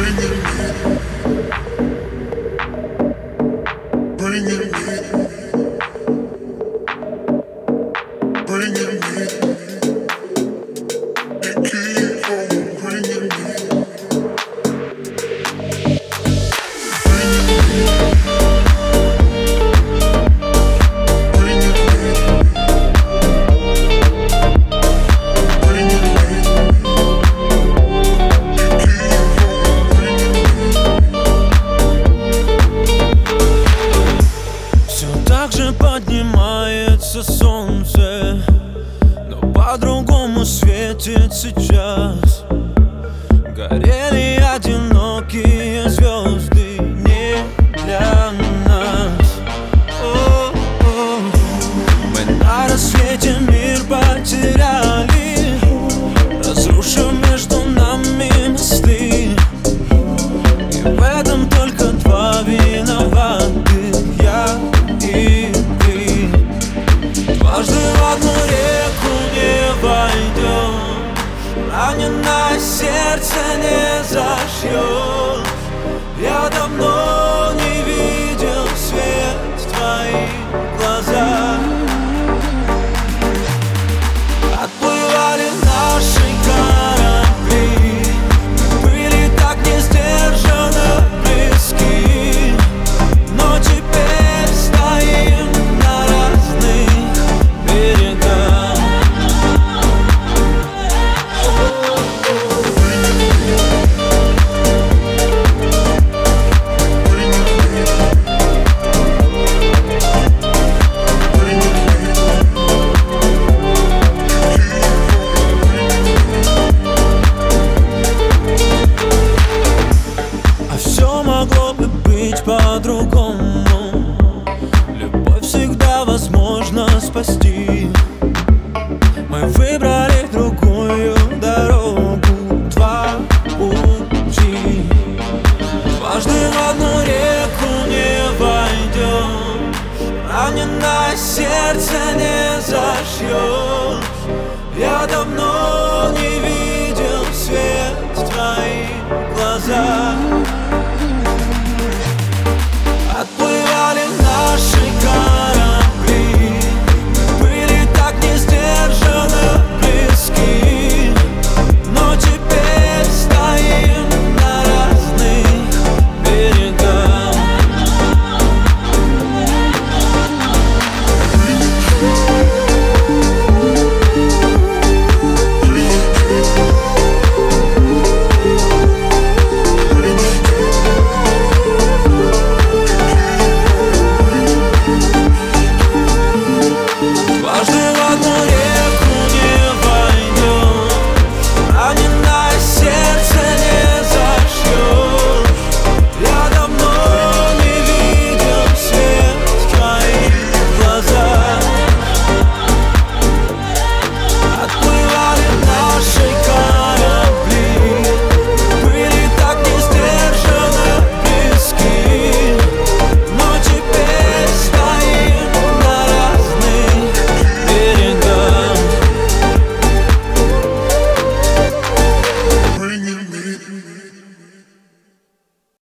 Поднимается солнце, но по-другому светит сейчас. Горели одинокие звезды не для нас. Мы на рассвете мир потеряли, разрушив между нами мосты. И в этом только два виноваты: я и ты. Дважды в одну реку не войдешь, раненое сердце не зашьешь. Я давно не видел свет в твоих глазах. Отплывали наши корабли, мы были так несдержанно близки, но теперь стоим на разных берегах. А все могло бы быть по-другому.